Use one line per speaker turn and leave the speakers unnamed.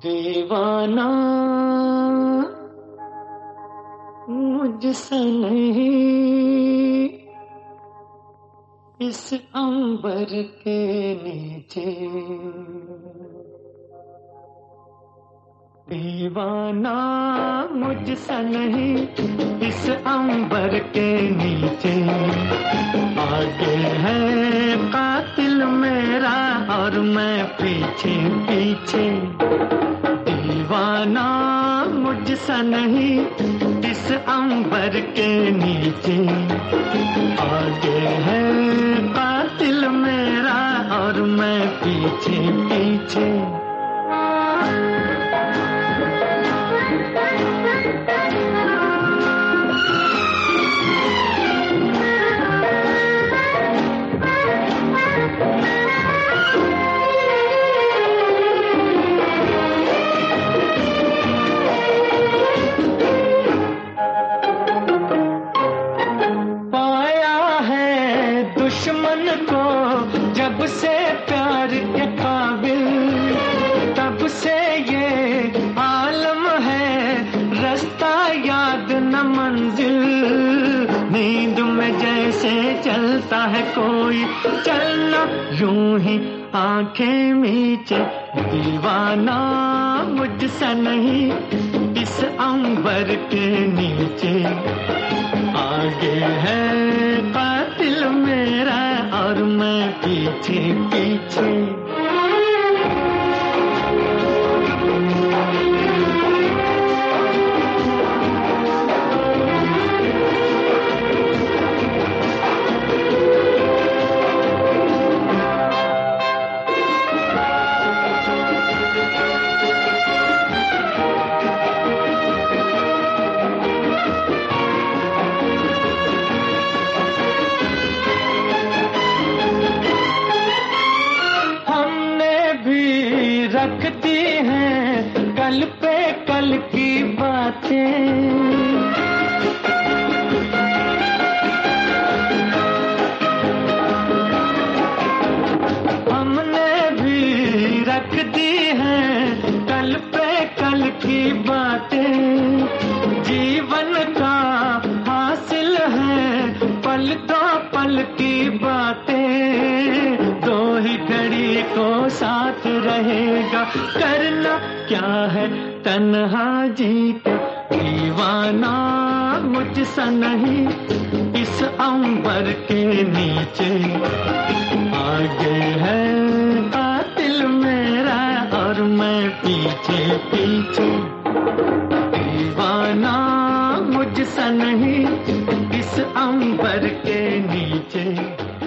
दीवाना मुझसे नहीं, इस अंबर के नीचे। दीवाना मुझसे नहीं, इस अंबर के नीचे। आगे है कातिल मेरा और मैं पीछे पीछे। दीवाना मुझसे नहीं, इस अंबर के नीचे। आगे है कातिल मेरा और मैं पीछे पीछे। दुश्मन को जब से प्यार के काबिल, तब से ये आलम है, रास्ता याद न मंजिल। नींद में जैसे चलता है कोई, चलना यूं ही आंखें मीचे। दीवाना मुझसे नहीं, इस अंबर के नीचे। आगे है कातिल मेरा और मैं पीछे पीछे। रखती हैं कल पे कल की बातें। हमने भी रख दी हैं कल पे कल की बातें। जीवन का हासिल है पल दो पल की बातें। दो ही घड़ी को साथ रहेगा, करना क्या है तन्हा जीते। दीवाना मुझसे नहीं, इस अंबर के नीचे। आगे है कातिल मेरा और मैं पीछे पीछे। दीवाना मुझसे नहीं, इस अंबर के नीचे।